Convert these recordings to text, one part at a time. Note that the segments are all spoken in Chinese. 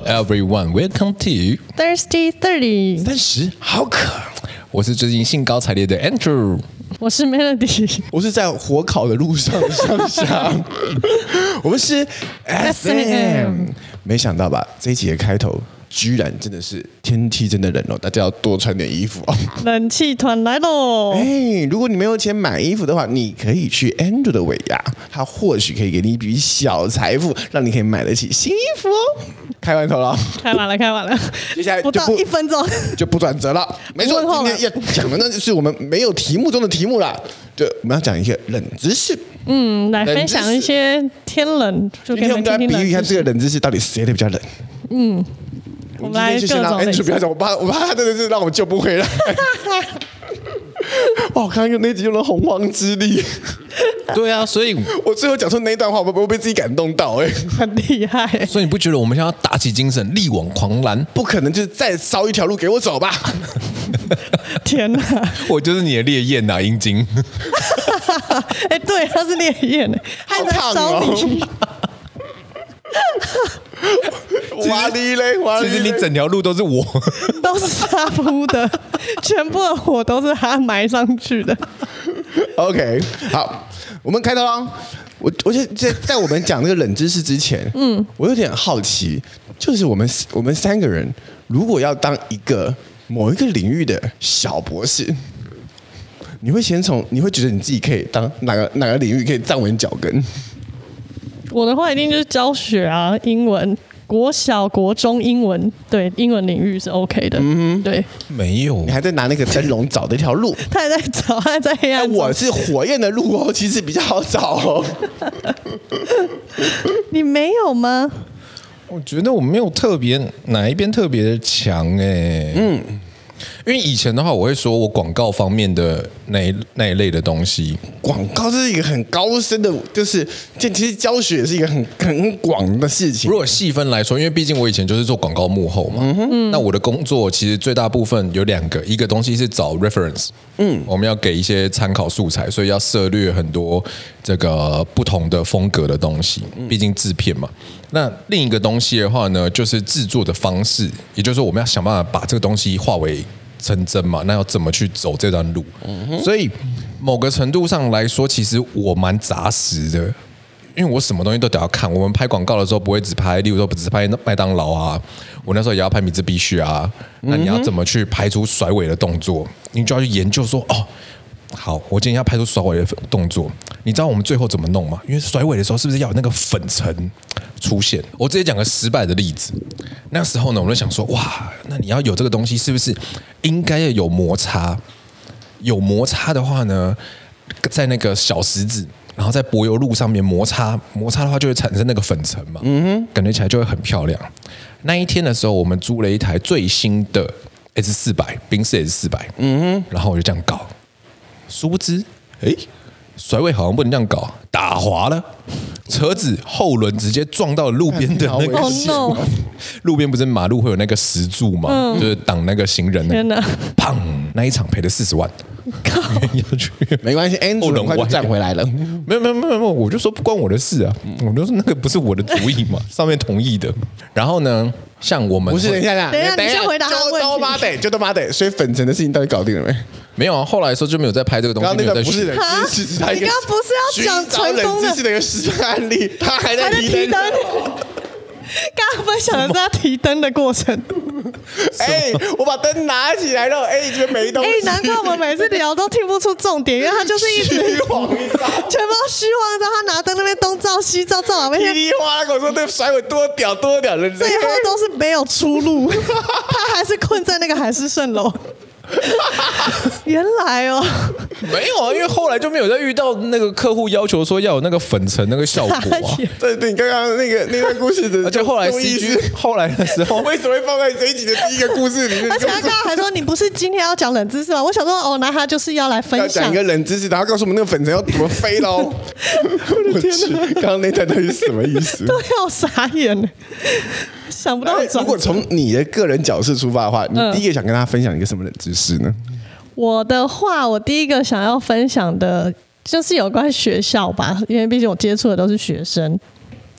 everyone, welcome to Thirsty 30。 30好渴。我是最近兴高采烈的 Andrew， 我是 Melody， 我是在火烤的路上的香。我们是 SM， 没想到吧？这一集的开头居然真的是天气真的冷哦，大家要多穿点衣服哦。 冷气团来喽！ 如果你没有钱买衣服的话，你可以去 Andrew 的尾牙，他或许可以给你一笔小财富，让你可以买得起新衣服哦。开完头了， 开完了， 接下来不到1分钟就不转折了。没错，今天要讲的呢就是我们没有题目中的题目啦，就我们要讲一些冷知识。 来分享一些天冷，就给你们听听。 今天我们来比喻一下这个冷知识到底谁的比较冷。 我们来各种冷知识。 不要讲，我怕他真的是让我救不回来。哇！我刚刚用那集用了洪荒之力。 对啊，所以我最后讲出那一段话，我被自己感动到很厉害。 所以你不觉得我们现在要打起精神，力挽狂澜？ 不可能，就是再烧一条路给我走吧。 天哪！ 我就是你的烈焰呐，阴茎。 对，他是烈焰，还在烧你。 哇哩嘞！ 其实你整条路都是我， 都是他铺的，全部的火都是他埋上去的。 OK， 好，我们开头了。我觉得在我们讲这个冷知识之前，我有点好奇，就是我们三个人如果要当某一个领域的小博士，你会觉得你自己可以当哪个领域可以站稳脚跟？ 我的话一定就是教学啊，英文。国小、国中英文，对英文领域是 OK 的。对， 没有， 你还在拿那个灯笼找的一条路。 他还在找，他还在黑暗中。 我是火焰的路哦，其实比较好找哦。 你没有吗？ 我觉得我没有特别哪一边特别的强因为以前的话，我会说我广告方面的那一类的东西。 广告是一个很高深的，就是其实教学也是一个很广的事情。 如果细分来说，因为毕竟我以前就是做广告幕后嘛，那我的工作其实最大部分有2个，一个东西是找 reference，我们要给一些参考素材，所以要涉略很多这个不同的风格的东西，毕竟制片嘛。那另一个东西的话呢，就是制作的方式，也就是说我们要想办法把这个东西化为成真嘛，那要怎么去走这段路？所以某个程度上来说，其实我蛮杂食的，因为我什么东西都得要看。我们拍广告的时候不会只拍，例如说只拍麦当劳啊，我那时候也要拍米兹必须啊。那你要怎么去拍出甩尾的动作？你就要去研究说，好，我今天要拍出甩尾的动作，你知道我们最后怎么弄吗？因为甩尾的时候是不是要有那个粉尘出现？我直接讲个失败的例子。那时候呢，我就想说，哇，那你要有这个东西，是不是应该要有摩擦？有摩擦的话呢，在那个小石子，然后在柏油路上面摩擦的话，就会产生那个粉尘嘛，感觉起来就会很漂亮。那一天的时候，我们租了一台最新的 S400，宾士 S400，然后我就这样搞。殊不知，甩尾好像不能这样搞，打滑了，车子后轮直接撞到路边的那个路边不是马路会有那个石柱嘛，就是挡那个行人的， 天哪！ 砰！那一场赔了40万， 没关系，Andrew 很快就站回来了。 没有，我就说不关我的事啊，我就说那个不是我的主意嘛，上面同意的。然后呢，像我们不是，等一下， 你先回答他的问题。 就他妈的，所以粉尘的事情到底搞定了没？ 没有啊，后来的时候就没有再拍这个东西。 刚刚那个不是冷知识， 你刚刚不是要讲成功的冷知识的一个实战案例，他还在提灯。 刚刚分享的是他提灯的过程。 我把灯拿起来了，你觉得没东西？ 难怪我们每次聊都听不出重点，因为他就是一直全部都虚晃一招，他拿灯那边东照西照，照哪边？ 噼里哗啦跟我说那甩尾多屌，最后都是没有出路，他还是困在那个海市蜃楼。原来没有啊，因为后来就没有再遇到那个客户要求说要有那个粉尘那个效果啊。 对，你刚刚那段故事的， 而且后来 CG 后来的时候， 为什么会放在这一集的第一个故事里面？ 而且他刚刚还说你不是今天要讲冷知识吗？我想说那他就是要来分享， 要讲一个冷知识，然后告诉我们那个粉尘要怎么飞喽。我的天哪！刚刚那段到底是什么意思？ 对，我傻眼了。想不到如果从你的个人角色出发的话，你第一个想跟大家分享一个什么冷知识呢？ 我的话，我第一个想要分享的就是有关学校吧，因为毕竟我接触的都是学生。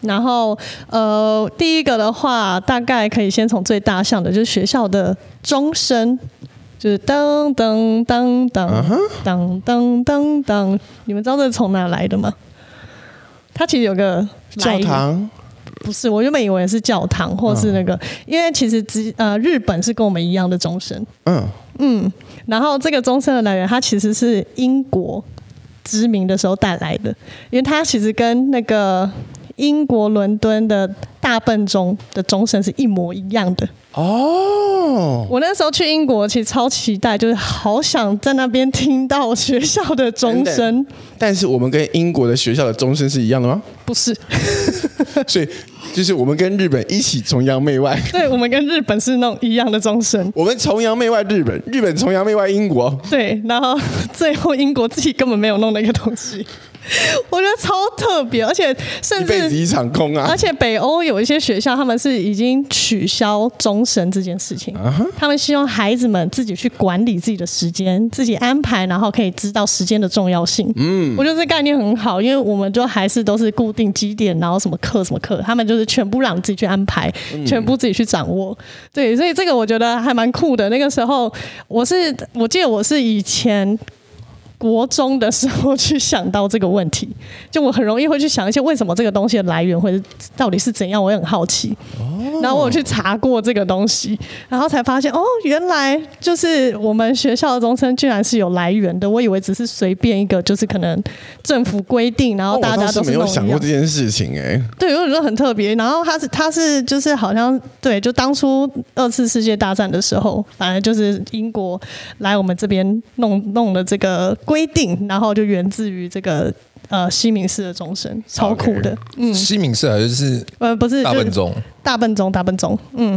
然后第一个的话，大概可以先从最大项的，就是学校的钟声。就是噔噔噔噔噔噔噔噔，你们知道这是从哪来的吗？它其实有个教堂， 不是，我原本以为是教堂或是那个，因为其实日本是跟我们一样的钟声，然后这个钟声的来源，它其实是英国殖民的时候带来的，因为它其实跟那个英国伦敦的大笨钟的钟声是一模一样的。哦，我那时候去英国，其实超期待，就是好想在那边听到学校的钟声。 但是我们跟英国的学校的钟声是一样的吗？ 不是， 所以就是我们跟日本一起崇洋媚外。 对，我们跟日本是那种一样的钟声。 我们崇洋媚外日本，日本崇洋媚外英国。 对，然后最后英国自己根本没有弄那个东西。我觉得超特别，而且甚至一辈子一场空啊！ 而且北欧有一些学校，他们是已经取消钟声这件事情，他们希望孩子们自己去管理自己的时间，自己安排，然后可以知道时间的重要性。我觉得这概念很好，因为我们就还是都是固定几点，然后什么课，他们就是全部让你自己去安排，全部自己去掌握。对，所以这个我觉得还蛮酷的。那个时候我记得我是以前国中的时候去想到这个问题，就我很容易会去想一些为什么这个东西的来源会到底是怎样，我也很好奇。然后我有去查过这个东西，然后才发现原来就是我们学校的钟声居然是有来源的。我以为只是随便一个，就是可能政府规定，然后大家都是没有想过这件事情对，我觉得很特别。然后它是就是好像对，就当初2次世界大战的时候，反正就是英国来我们这边弄了这个规定，然后就源自于这个西敏寺的钟声，超酷的。 西敏寺还是不是大笨钟？ 大笨钟。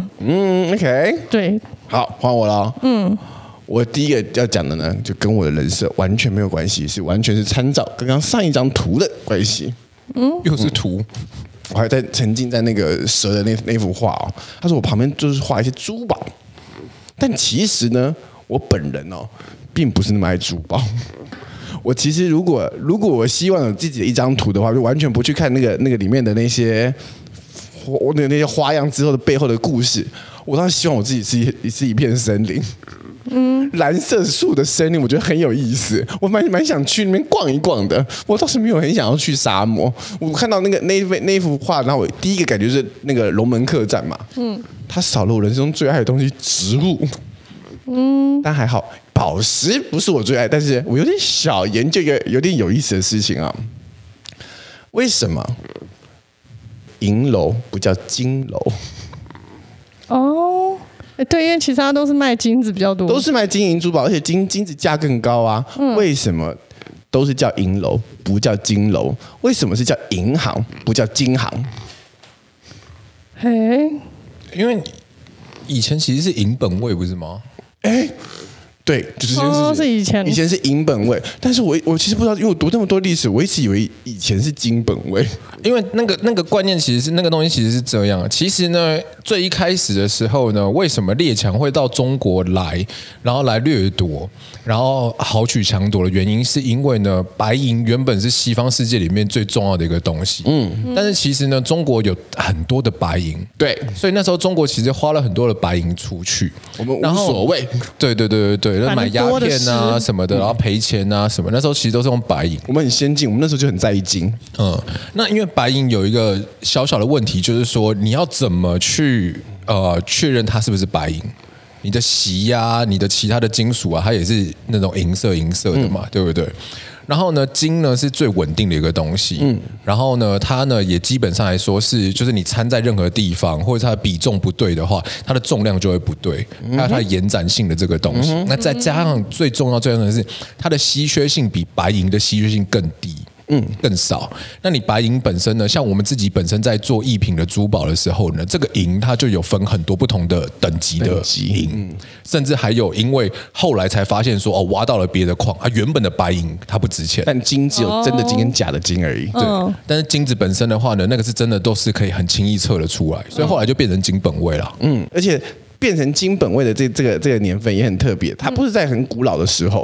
OK， 对， 好，换我了。我第一个要讲的呢，就跟我的人设完全没有关系，完全是参照刚刚上一张图的关系。 又是图。 我还沉浸在那个蛇的那幅画他说我旁边就是画一些珠宝，但其实呢，我本人并不是那么爱珠宝。我其实如果我希望有自己的一张图的话，就完全不去看那个里面的那些花样之后的背后的故事。我当时希望我自己是一片森林，蓝色树的森林，我觉得很有意思。我蛮想去那边逛一逛的。我倒是没有很想要去沙漠。我看到那幅画，然后我第一个感觉是那个龙门客栈嘛，它少了我人生中最爱的东西——植物。但还好，宝石不是我最爱，但是我有点小研究一个有点有意思的事情啊。为什么银楼不叫金楼？ 对，因为其他都是卖金子比较多， 都是卖金银珠宝，而且金子价更高啊。为什么都是叫银楼不叫金楼？为什么是叫银行不叫金行？ 因为以前其实是银本位，不是吗？ 对，就是这件事情。 是以前是银本位，但是我其实不知道，因为我读那么多历史，我一直以为以前是金本位。 因为那个观念其实是那个东西其实是这样。其实呢，最一开始的时候呢，为什么列强会到中国来，然后来掠夺，然后豪取强夺的原因，是因为呢，白银原本是西方世界里面最重要的一个东西。但是其实呢，中国有很多的白银， 对， 所以那时候中国其实花了很多的白银出去， 我们无所谓。 对，买鸦片啊什么的，然后赔钱啊什么，那时候其实都是用白银。 我们很先进，我们那时候就很在意金。 那因为白银有一个小小的问题，就是说你要怎么去确认它是不是白银？你的锡啊，你的其他的金属啊，它也是那种银色的嘛，对不对？然后呢，金呢是最稳定的一个东西，然后呢，它呢也基本上来说是，就是你掺在任何地方，或者它的比重不对的话，它的重量就会不对，还有它的延展性的这个东西。那再加上最重要的是，它的稀缺性比白银的稀缺性更低。更少。那你白银本身呢？像我们自己本身在做艺品的珠宝的时候呢，这个银它就有分很多不同的等级的银，甚至还有因为后来才发现说挖到了别的矿，它原本的白银它不值钱， 但金只有真的金跟假的金而已。 对，但是金子本身的话呢，那个是真的都是可以很轻易测得出来，所以后来就变成金本位了。 而且变成金本位的这个年份也很特别，它不是在很古老的时候。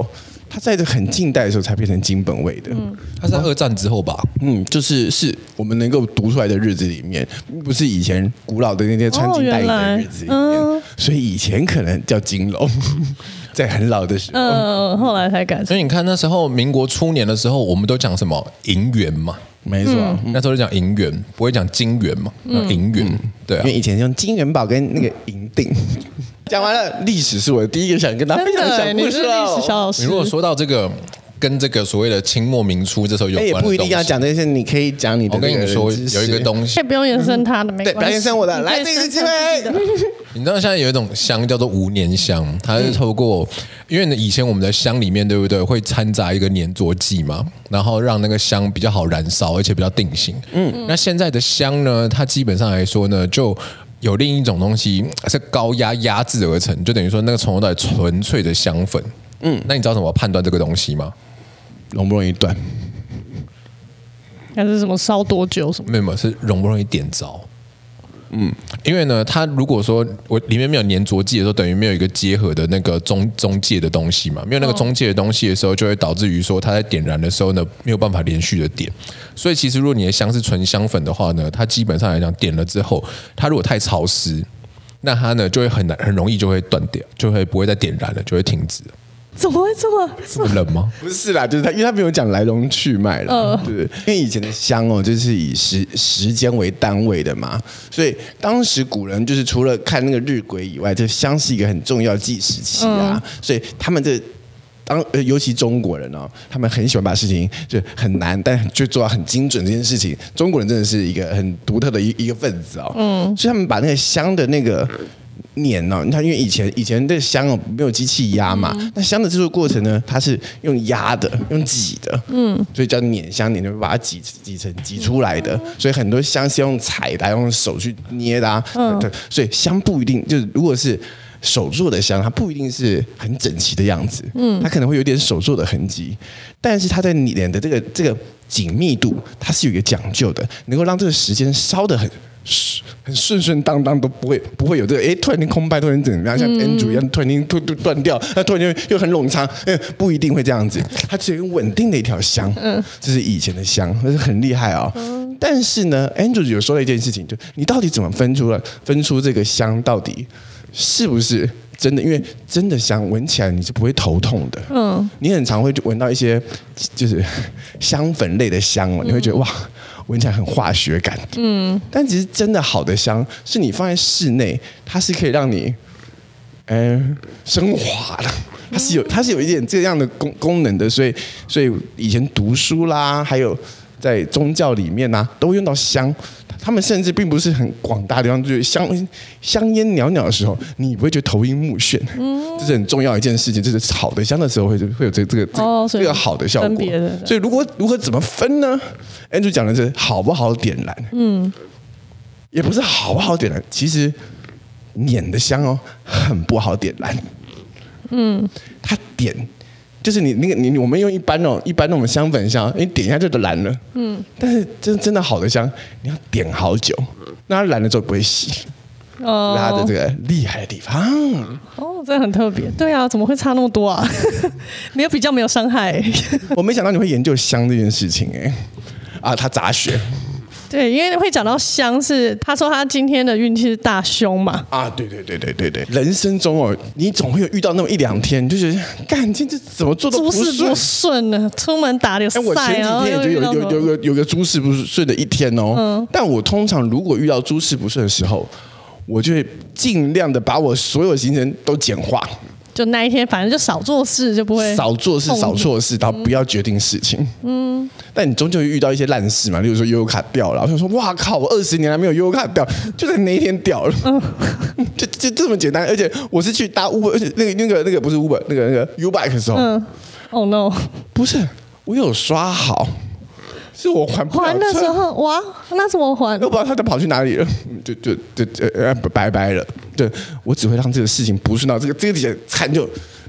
它在这很近代的时候才变成金本位的。 它是在2战之后吧？ 是我们能够读出来的日子里面，不是以前古老的那些穿金戴银的日子里面，所以以前可能叫金龙，在很老的时候， 后来才改。 所以你看那时候民国初年的时候，我们都讲什么银元嘛。 没错， 那时候就讲银元，不会讲金元嘛，银元，对啊， 因为以前用金元宝跟那个银锭。讲完了，历史是我第一个想跟大家分享的小故事历史小老师。 你如果说到这个跟这个所谓的清末民初这时候有关的东西， 也不一定要讲这些，你可以讲你的。 我跟你说，有一个东西， 可以不用延伸它的，没关系。 对，不要延伸我的，来这个机会。 你知道现在有一种香叫做无年香，它是透过，因为以前我们的香里面对不对会掺杂一个粘着剂嘛，然后让那个香比较好燃烧，而且比较定型。那现在的香呢，它基本上来说呢，就有另一种东西是高压压制而成，就等于说那个从头到尾纯粹的香粉。那你知道怎么判断这个东西吗？ 容不容易断？ 还是什么烧多久什么？ 没有，是容不容易点着。因为呢，它如果说我里面没有粘着剂的时候，等于没有一个结合的那个中介的东西嘛，没有那个中介的东西的时候，就会导致于说它在点燃的时候呢，没有办法连续的点。所以其实如果你的香是纯香粉的话呢，它基本上来讲点了之后，它如果太潮湿，那它呢就会很容易就会断掉，就会不会再点燃了，就会停止。 怎么会这么冷吗？ 不是啦，就是他，因为他没有讲来龙去脉了，对，因为以前的香就是以时间为单位的嘛，所以当时古人就是除了看那个日晷以外，这香是一个很重要的计时器啊，所以他们尤其中国人他们很喜欢把事情就很难，但就做到很精准这件事情。中国人真的是一个很独特的一个分子所以他们把那个香的那个碾你看，因为以前的香没有机器压嘛，那香的制作过程呢，它是用压的，用挤的，所以叫碾香，就把它挤出来的，所以很多香是用踩的，用手去捏的对，所以香不一定就是如果是手做的香，它不一定是很整齐的样子，它可能会有点手做的痕迹，但是它在碾的这个紧密度，它是有一个讲究的，能够让这个时间烧得很顺当当，都不会有这个突然间空白，突然间怎么样，像 Andrew 一样突然间断掉，那突然间又很冗长，不一定会这样子，它只有稳定的一条香，这是以前的香，这是很厉害但是呢 ，Andrew 有说了一件事情，就你到底怎么分出这个香到底是不是真的？因为真的香闻起来你是不会头痛的，你很常会闻到一些就是香粉类的香你会觉得哇。闻起来很化学感，但其实真的好的香是你放在室内，它是可以让你，升华的，它是有一点这样的功能的，所以以前读书啦，还有在宗教里面都会用到香。他们甚至并不是很广大的地方，就是香烟袅袅的时候，你不会觉得头晕目眩，这是很重要一件事情。就是好的香的时候会有这个好的效果。所以如何怎么分呢 ？Andrew 讲的是好不好点燃，也不是好不好点燃，其实碾的香很不好点燃，它点。就是你我们用一般那种香粉香，你点一下就燃了。但是真的好的香，你要点好久，那它燃了之后不会熄，它的这个厉害的地方。 这很特别。对啊，怎么会差那么多啊？没有比较，没有伤害。 我没想到你会研究香这件事情他杂学。 对，因为会讲到香是，他说他今天的运气是大凶嘛。 对，人生中你总会有遇到那么一两天，就觉得干今天怎么做都不顺， 诸事不顺呢，出门打流赛。 我前几天也就有个诸事不顺的一天但我通常如果遇到诸事不顺的时候，我就会尽量的把我所有行程都简化。 就那一天，反正就少做事，就不会少做事、少错事，然后不要决定事情。但你终究会遇到一些烂事嘛，例如说悠游卡掉了，我说哇靠，我20年来没有悠游卡掉，就在那一天掉了，就这么简单。而且我是去搭 Uber， 而且那个不是 Uber， 那个 U-Bike 的时候 ，Oh no， 不是， 我有刷好。是我还不了车的时候，哇，那怎么还？ 我不知道他跑去哪里了，就拜拜了。对，我只会让这个事情不顺到这个底下惨就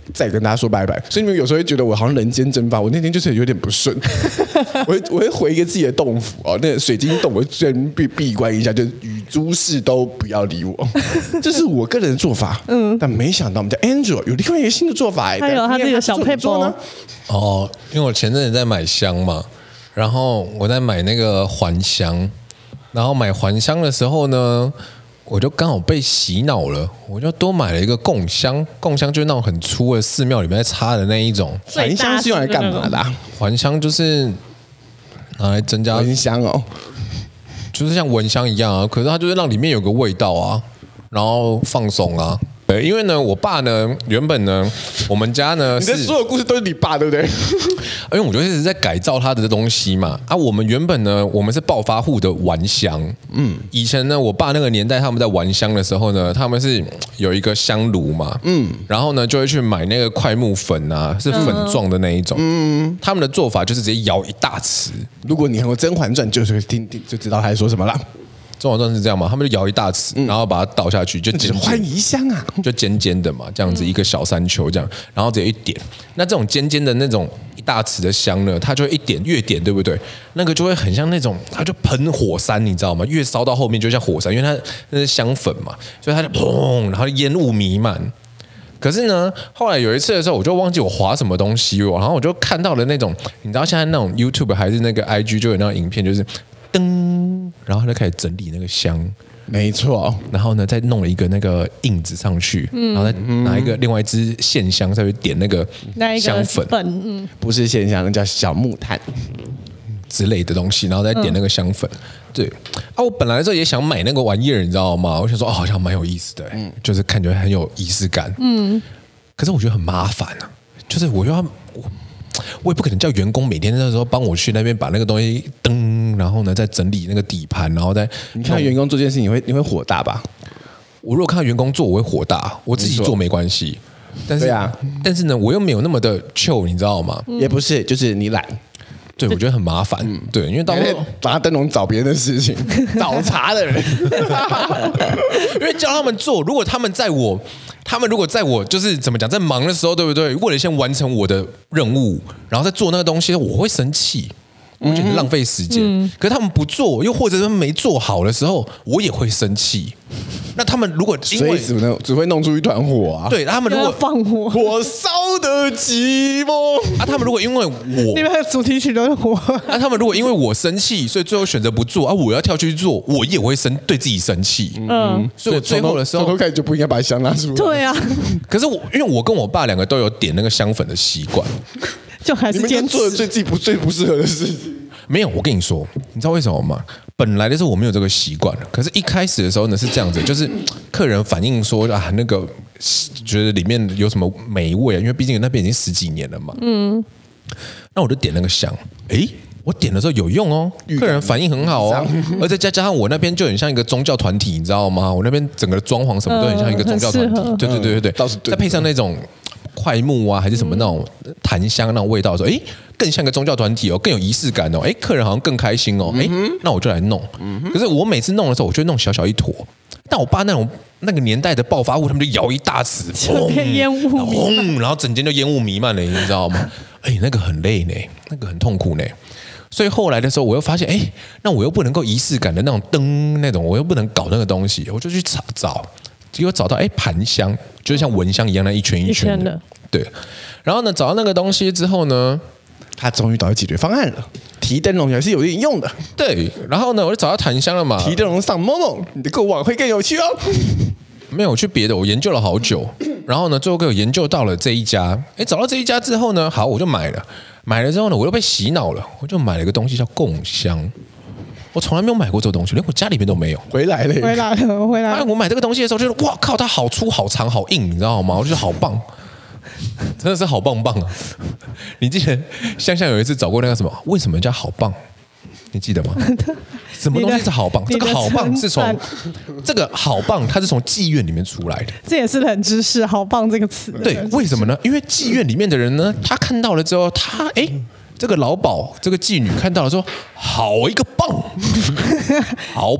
再跟大家说拜拜。所以你们有时候会觉得我好像人间蒸发，我那天就是有点不顺，我会回一个自己的洞府哦，那个水晶洞我先闭关一下，就与诸事都不要理我，这是我个人的做法。但没想到我们家 Angel 有另外一个新的做法， 他有他自己的小配包呢。 哦，因为我前阵子在买香嘛，然后我在买那个还香，然后买还香的时候呢，我就刚好被洗脑了，我就多买了一个供香。供香就是那种很粗的寺庙里面在插的那一种。 还香是用来干嘛的？ 还香就是拿来增加蚊香哦， 就是像蚊香一样啊，可是它就是让里面有个味道啊，然后放松啊。对，因为呢，我爸呢，原本呢，我们家呢， 你的所有故事都是你爸，对不对？ 因为我就一直在改造他的东西嘛。啊，我们原本呢，我们是暴发户的玩香。以前呢，我爸那个年代，他们在玩香的时候呢，他们是有一个香炉嘛。然后呢，就会去买那个快木粉啊，是粉状的那一种。他们的做法就是直接舀一大匙。 如果你看过《甄嬛传》，就是会听就知道他在说什么了。 甄嬛传是这样嘛？他们就舀一大匙，然后把它倒下去，就就是欢宜香啊， 就尖尖的嘛，这样子一个小山丘这样，然后直接一点。那这种尖尖的那种一大匙的香呢，它就会一点越点，对不对？那个就会很像那种，它就喷火山，你知道吗？越烧到后面就像火山，因为它那是香粉嘛，所以它就砰，然后烟雾弥漫。可是呢，后来有一次的时候，我就忘记我滑什么东西了，然后我就看到了那种，你知道现在那种 YouTube 还是那个 IG 就有那种影片，就是噔，然后他就开始整理那个香， 没错， 然后呢再弄了一个那个印子上去，然后再拿一个另外一支线香再去点那个香粉， 不是线香，那叫小木炭之类的东西，然后再点那个香粉。对啊，我本来的时候也想买那个玩意儿，你知道吗？我想说哦，好像蛮有意思的，就是看起来很有仪式感。可是我觉得很麻烦啊，就是我又要我也不可能叫员工每天那时候帮我去那边把那个东西噔，然后呢再整理那个底盘，然后再你看员工做这件事，你会火大吧？ 我如果看到员工做，我会火大；我自己做没关系，但是但是呢，我又没有那么的 chill， 你知道吗？ 也不是，就是你懒。 对，我觉得很麻烦。对，因为到时候把他灯笼找别人的事情，找茬的人， 因为叫他们做，如果他们如果在我就是怎么讲，在忙的时候，对不对？为了先完成我的任务，然后再做那个东西，我会生气。我觉得浪费时间，可是他们不做，又或者他们没做好的时候，我也会生气。那他们如果因为只会弄出一团火啊！ 对，他们如果放火， 火烧得寂寞啊！他们如果因为我， 你们的主题曲都是火啊！他们如果因为我生气，所以最后选择不做啊！我要跳去做，我也会对自己生气。所以我最后的时候， 从头开始就不应该把香拿出来。 对啊， 可是因为我跟我爸两个都有点那个香粉的习惯。 就还是坚持做的最不适合的事情。 没有，我跟你说，你知道为什么吗？本来的时候我没有这个习惯，可是一开始的时候呢是这样子，就是客人反映说啊，那个觉得里面有什么霉味啊，因为毕竟那边已经10几年了嘛。那我就点那个香，我点的时候有用哦，客人反应很好哦，而且加上我那边就很像一个宗教团体，你知道吗？我那边整个的装潢什么都很像一个宗教团体，对， 倒是对， 再配上那种快木啊，还是什么那种檀香那种味道的时候，更像个宗教团体哦，更有仪式感哦，客人好像更开心哦，那我就来弄。可是我每次弄的时候，我就弄小小一坨，但我爸那个年代的暴发户，他们就舀一大匙， 烟雾弥漫， 然后整间就烟雾弥漫了，你知道吗？那个很累呢，那个很痛苦呢。所以后来的时候，我又发现，那我又不能够仪式感的那种灯那种，我又不能搞那个东西，我就去找。结果找到盘香，就是像蚊香一样那一圈一圈的，对。然后呢，找到那个东西之后呢， 他终于找到解决方案了。提灯笼还是有点用的， 对。然后呢，我就找到檀香了嘛。 提灯笼上某某，你的过往会更有趣哦。 没有，我去别的，我研究了好久。然后呢，最后给我研究到了这一家。找到这一家之后呢，好，我就买了。买了之后呢，我又被洗脑了，我就买了一个东西叫供香。我从来没有买过这个东西，连我家里面都没有。 回来了。 我买这个东西的时候，就是哇靠，它好粗、好长、好硬，你知道吗？我就觉得好棒，真的是好棒棒啊！你记得香香有一次找过那个什么？为什么叫好棒？你记得吗？什么东西是好棒？这个好棒是从这个好棒，它是从妓院里面出来的。 这也是冷知识，好棒这个词。 对，为什么呢？因为妓院里面的人呢，他看到了之后，他这个老鸨，这个妓女看到了说：“好一个棒，好棒！”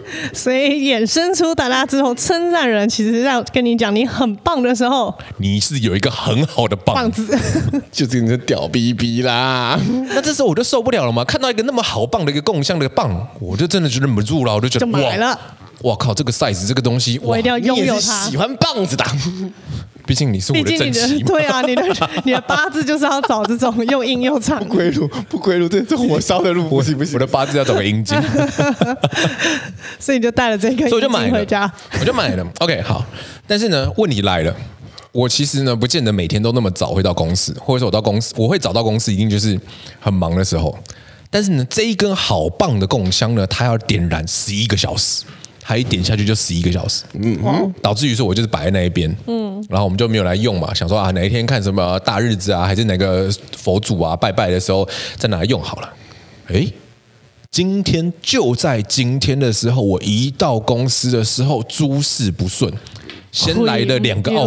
所以衍生出大家之后称赞人，其实要跟你讲你很棒的时候， 你是有一个很好的棒棒子， 就是你的屌逼逼啦。 那这时候我就受不了了嘛，看到一个那么好棒的一个共享的棒，我就真的就忍不住了，我就觉得就买了。 哇靠，这个 size 这个东西， 我一定要拥有它。 你也是喜欢棒子的， 毕竟你是我的正妻嘛。 对啊，你的八字就是要找这种又硬又长。 不归路，这火烧的路不行。 我的八字要找个阴茎， 所以你就带了这个阴茎回家。 我就买了。OK， 好，但是呢，问题来了。我其实呢，不见得每天都那么早会到公司，或者说我到公司，我会早到公司，一定就是很忙的时候。但是呢，这一根好棒的供香呢，它要点燃11个小时，它一点下去就11个小时，导致于说我就是摆在那一边，然后我们就没有来用嘛，想说啊哪一天看什么大日子啊，还是哪个佛祖啊拜拜的时候再拿来用好了。哎，今天就在今天的时候，我一到公司的时候诸事不顺，先来了2个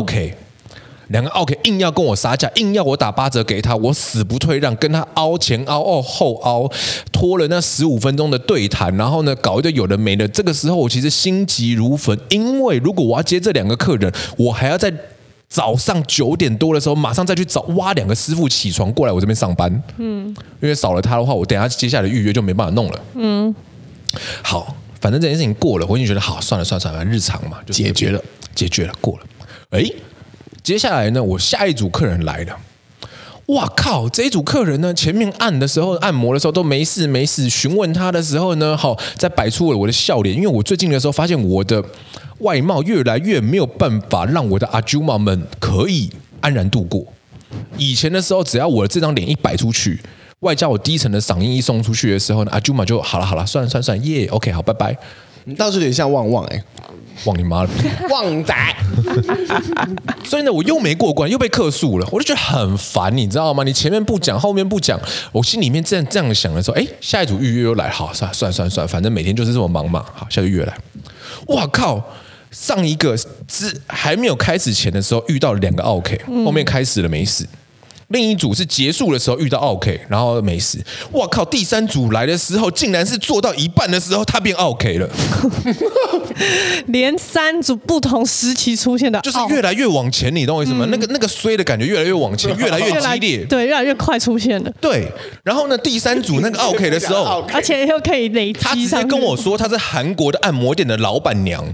OK。2个 OK 硬要跟我杀价，硬要我打8折给他，我死不退让，跟他凹前凹后凹，拖了那15分钟的对谈，然后呢搞一堆有的没的。这个时候我其实心急如焚，因为如果我要接这2个客人，我还要在早上9点多的时候马上再去挖2个师傅起床过来我这边上班。因为少了他的话，我等一下接下来的预约就没办法弄了。好，反正这件事情过了，我已经觉得好，算了，日常嘛，就解决了，过了。哎。接下来呢，我下一组客人来了，哇靠！这一组客人呢，前面按摩的时候都没事，询问他的时候呢，好，再摆出了我的笑脸，因为我最近的时候发现我的外貌越来越没有办法让我的阿舅妈们可以安然度过。以前的时候，只要我的这张脸一摆出去，外加我低沉的嗓音一送出去的时候呢，阿舅妈就好了，算了，耶 ，OK， 好，拜拜。 你倒是有点像旺旺旺你妈了， 旺仔。 所以呢，我又没过关，又被客诉了，我就觉得很烦，你知道吗？你前面不讲，后面不讲，我心里面这样想的时候，哎，下一组预约又来，好，算，反正每天就是这么忙嘛，好，下个月来，哇靠！上一个还没有开始前的时候遇到了2个 OK， 后面开始了没事。另一组是结束的时候遇到 OK， 然后没事。哇靠！第3组来的时候，竟然是做到一半的时候，他变 OK 了。 连3组不同时期出现的， 就是越来越往前，你懂我意思吗？那个衰的感觉越来越往前，越来越激烈， 对，越来越快出现了。 对，然后呢，第3组那个 OK 的时候， 而且又可以累积。 他直接跟我说他是韩国的按摩店的老板娘。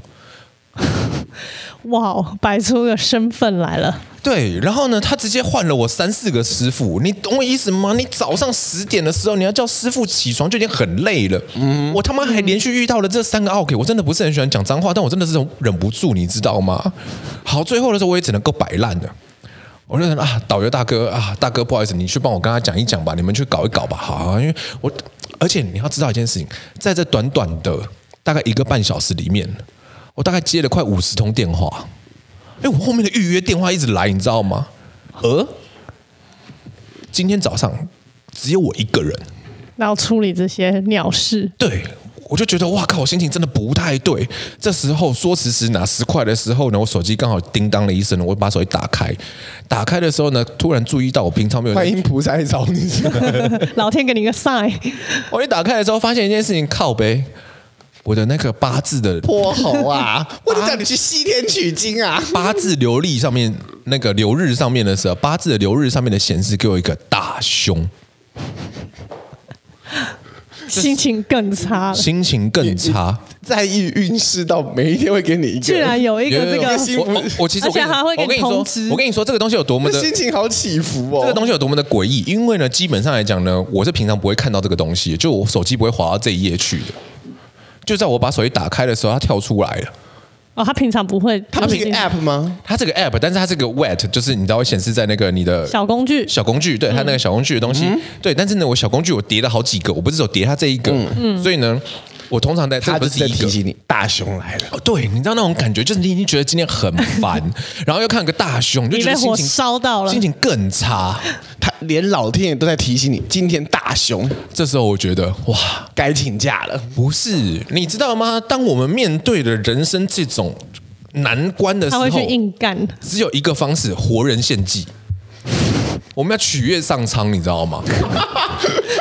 哇，摆出个身份来了。 对，然后呢，他直接换了我3、4个师傅，你懂我意思吗？你早上10点的时候，你要叫师傅起床就已经很累了。我他妈还连续遇到了这3个 OK， 我真的不是很喜欢讲脏话，但我真的是忍不住，你知道吗？好，最后的时候我也只能够摆烂了。我就说啊，导游大哥啊，大哥不好意思，你去帮我跟他讲一讲吧，你们去搞一搞吧，好，因为而且你要知道一件事情，在这短短的大概1个半小时里面，我大概接了快50通电话。我后面的预约电话一直来，你知道吗？今天早上只有我一个人， 然后处理这些鸟事。 对，我就觉得哇靠，我心情真的不太对。这时候说时拿10块的时候呢，我手机刚好叮当了一声，我把手机打开的时候呢，突然注意到我平常没有观音菩萨来找你， 老天给你一个 sign。 我一打开的时候，发现一件事情，靠北。我的那个8字的泼猴啊！我就叫你去西天取经啊 ！8字流历上面那个流日上面的时候，8字的流日上面的显示给我一个大凶， 心情更差了。 心情更差， 在意运势到每一天会给你一个， 居然有一个这个我其实而且还会给你通知。 我跟你说这个东西有多么的心情好起伏哦， 这个东西有多么的诡异。因为呢，基本上来讲呢，我是平常不会看到这个东西，就我手机不会滑到这一页去的。就在我把手机打开的时候，它跳出来了。 哦，它平常不会。 它不是一个 app 吗？ 它这个 app， 但是它这个 wet， 就是你知道会显示在那个你的小工具， 对，它那个小工具的东西，对。但是呢，我小工具我叠了好几个，我不是只有叠它这一个，所以呢，我通常这不是第一个。 提醒你大熊来了。 对，你知道那种感觉，就是你已经觉得今天很烦，然后又看个大熊，就觉得心情烧到了， 心情更差。 他连老天爷都在提醒你，今天大熊。 这时候我觉得哇， 该请假了。 不是，你知道吗？当我们面对的人生这种难关的时候， 他会去硬干， 只有一个方式：活人献祭。我们要取悦上苍，你知道吗？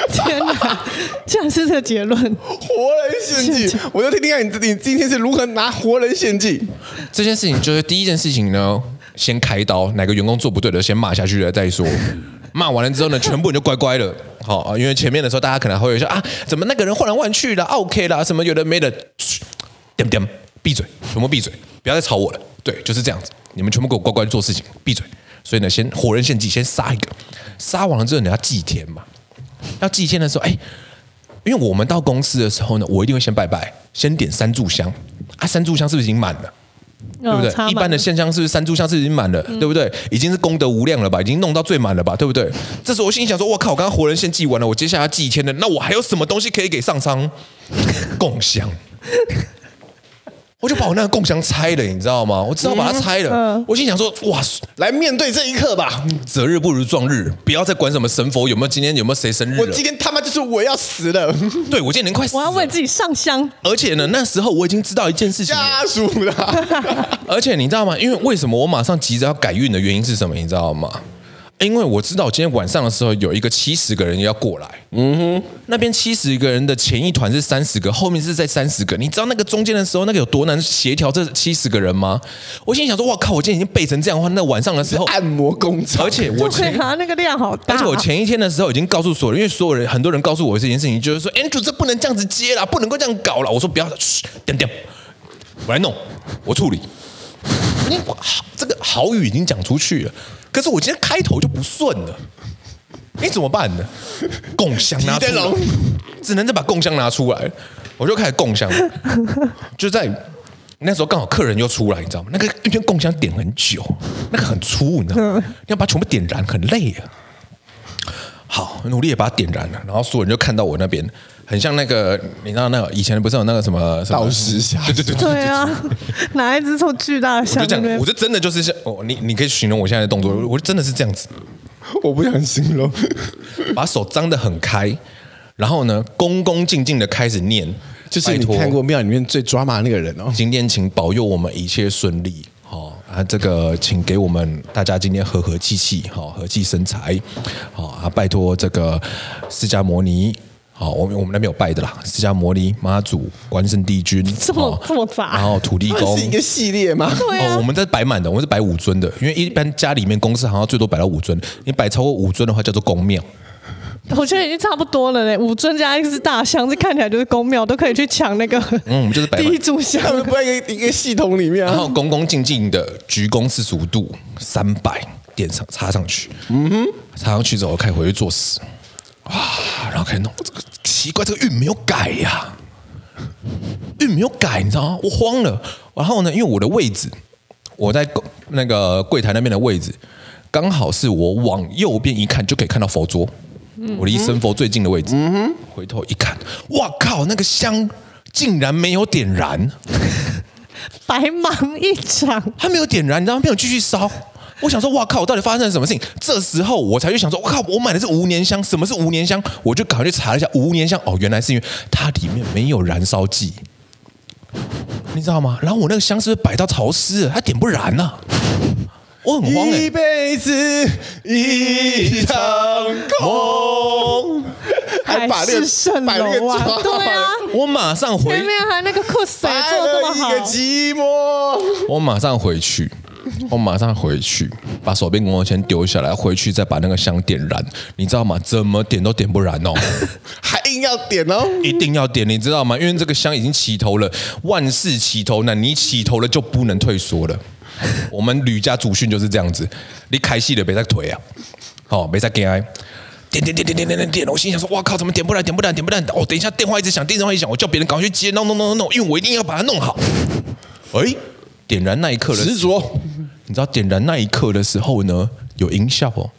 天哪，竟然是这个结论！ 活人献祭，我就听听看你今天是如何拿活人献祭。 这件事情就是第一件事情呢，先开刀，哪个员工做不对的，先骂下去了再说。骂完了之后呢，全部人就乖乖了。好，因为前面的时候大家可能会有说啊，怎么那个人换来换去的 ，OK 啦，什么有的没的，点点闭嘴，全部闭嘴，不要再吵我了。对，就是这样子，你们全部给我乖乖做事情，闭嘴。所以呢，先活人献祭，先杀一个，杀完了之后你要祭天嘛。要祭天的时候，因为我们到公司的时候呢，我一定会先拜拜，先点3炷香啊，3炷香是不是已经满了？对不对？一般的线香是不是3炷香是已经满了，对不对？已经是功德无量了吧？已经弄到最满了吧？对不对？这时候我心里想说，我靠，我刚刚活人献祭完了，我接下来要祭天的，那我还有什么东西可以给上苍？供香。我就把我那个供香拆了，你知道吗？我只好把它拆了。我心想说，哇， 来面对这一刻吧。 择日不如撞日，不要再管什么神佛有没有今天有没有谁生日了。 我今天他妈就是我要死了。 对，我今天人快死了。 我要为自己上香。 而且呢，那时候我已经知道一件事情， 家属啦。 而且你知道吗？因为为什么我马上急着要改运的原因是什么？你知道吗？因为我知道今天晚上的时候有一个70个人要过来，那边70个人的前一团是30个，后面是在30个，你知道那个中间的时候那个有多难协调这70个人吗？我心里想说，哇靠，我今天已经背成这样的话，那晚上的时候按摩工厂， 而且我那个量好大， 而且我前一天的时候已经告诉所有人，因为所有人很多人告诉我这件事情，就是说 Andrew 这不能这样子接啦，不能够这样搞啦。我说不要，点点，我来弄，我处理。这个好语已经讲出去了，可是我今天开头就不顺了，你怎么办呢？供香拿出来，只能再把供香拿出来，我就开始供香。就在那时候刚好客人又出来，你知道吗？那个一圈供香点很久，那个很粗，你知道吗？你要把它全部点燃，很累啊。好，努力也把它点燃了，然后所有人就看到我那边。很像那个，你知道那个以前不是有那个什么道士下， 对啊，拿一只这么巨大的香， 我就这样，我就真的就是像你可以形容我现在的动作，我真的是这样子， 我不想形容， 把手张得很开，然后呢，恭恭敬敬的开始念， 就是你看过庙里面最抓马那个人哦， 今天请保佑我们一切顺利。这个请给我们大家今天和和气气，和气生财，拜托这个释迦牟尼。好，我们那边有拜的啦，释迦牟尼、妈祖、关圣帝君， 这么杂， 然后土地公是一个系列吗？ 对啊， 我们这摆满的，我们是摆5尊的，因为一般家里面公司好像最多摆到5尊，你摆超过5尊的话叫做公庙。 我觉得已经差不多了嘞，5尊加一只大香，这看起来就是公庙，都可以去抢那个就是摆第一炷香， 他们不在一个系统里面， 然后恭恭敬敬的鞠躬45度300点上插上去，插上去之后开始回去做事。哇，然后开始弄，这个奇怪，这个运没有改呀，运没有改，你知道吗？我慌了。然后呢，因为我的位置，我在那个柜台那边的位置，刚好是我往右边一看就可以看到佛桌，我离神佛最近的位置。回头一看，哇靠，那个香竟然没有点燃， 白忙一场， 它没有点燃，你知道吗？没有继续烧。我想说，哇靠！到底发生了什么事情？这时候我才去想说，哇靠！我买的是无年香，什么是无年香？我就赶快去查了一下无年香。哦，原来是因为它里面没有燃烧剂，你知道吗？然后我那个香是不是摆到潮湿了，它点不燃啊？我很慌一辈子一场空，还把那个蜃楼啊，对啊， 我马上回， 前面还那个酷谁做这么好， 一个寂寞， 我马上回去。把手边工作先丢下来，回去再把那个香点燃。你知道吗？怎么点都点不燃哦， 还硬要点哦， 一定要点，你知道吗？因为这个香已经起头了，万事起头难，你起头了就不能退缩了。我们吕家祖训就是这样子，你开戏了别再退啊，别再给爱。点，我心想说，哇靠，怎么点不燃？哦，等一下电话一直响，我叫别人赶快去接，弄，因为我一定要把它弄好。点燃那一刻的执着， 你知道点燃那一刻的时候呢，有音效哦，